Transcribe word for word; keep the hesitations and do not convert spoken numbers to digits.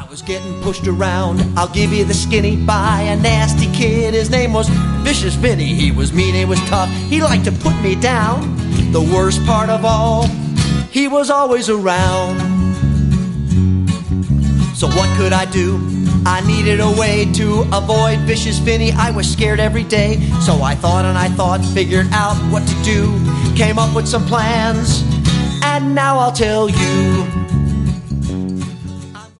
I was getting pushed around, I'll give you the skinny, by a nasty kid. His name was Vicious Vinny. He was mean, he was tough, he liked to put me down. The worst part of all, he was always around. So what could I do? I needed a way to avoid Vicious Vinny. I was scared every day, so I thought and I thought, figured out what to do, came up with some plans, and now I'll tell you.